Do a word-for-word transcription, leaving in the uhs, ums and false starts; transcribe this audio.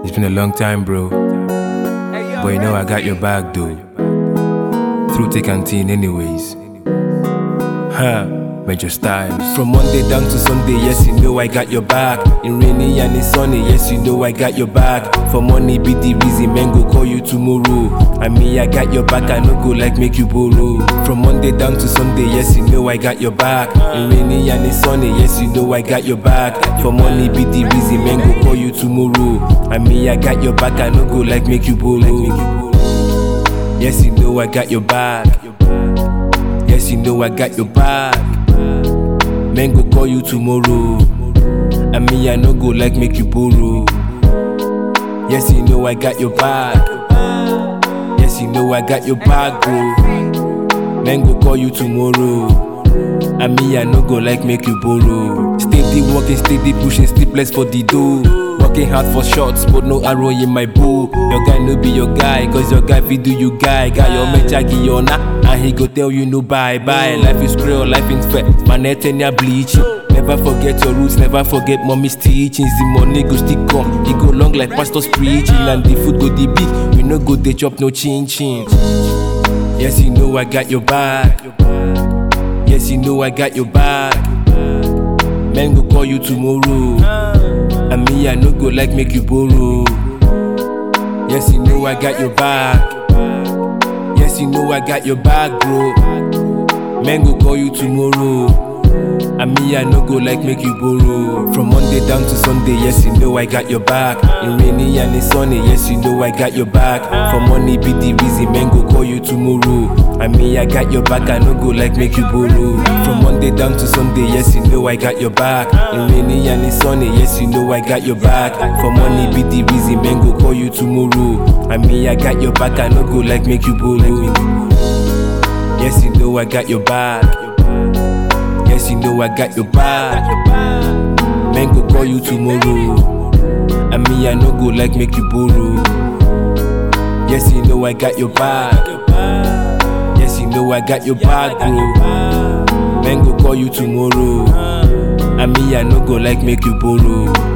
It's been a long time, bro. But you know I got your back, though. Through thick and thin, anyways. Ha, Major Styles. From Monday down to Sunday, yes, you know I got your back. In rainy and in sunny, yes, you know I got your back. For money be the reason, man, go call you tomorrow. I mean, I got your back, I no go like make you borrow. From Monday down to Sunday, yes, you know I got your back. In rainy and in sunny, yes, you know I got your back. For money be the reason, man, go call you tomorrow. I mean, I got your back, I no go like make you borrow. Yes, you know I got your back. Yes, you know I got your back. Man, go call you tomorrow. I mean, I no go like make you borrow. Yes, you know I got your back. Yes, you know I got your back, bro. Man, go call you tomorrow. I mean, I no go like make you borrow. Steady walking, steady pushing, sleepless for the dough. Working hard for shots, but no arrow in my bow. Your guy no be your guy, cause your guy fi do you guy. Got your man chagi on and he go tell you no bye bye. Life is cruel, life is fair. Man, I tell ya bleach. Never forget your roots, never forget mommy's teachings. The money go stick come, it go long like pastors preaching. And the food go the big, we no go they chop no chin chin. Yes, you know I got your back. Yes, you know I got your back. Man, go call you tomorrow. I mean, I no go like make you borrow. Yes, you know I got your back. Yes, you know I got your back, bro. Man, go call you tomorrow. I mean, I no go like make you borrow. From Monday down to Sunday, yes, you know I got your back. In rainy and in sunny, yes, you know I got your back. For money be the reason, man, go call you tomorrow. I mean, I got your back, I no go like make you borrow. From Monday down to Sunday, yes, you know I got your back. In rainy and in sunny, yes, you know I got your back. For money be the reason, man, go call you tomorrow. I mean, I got your back, I no go like make you borrow. Yes, you know I got your back. Yes, you know I got your back. Man, go call you tomorrow. I mean, I no go like make you borrow. Yes, you know I got your back. Yes, you know I got your back, bro. Man, go call you tomorrow. I mean, I no go like make you borrow.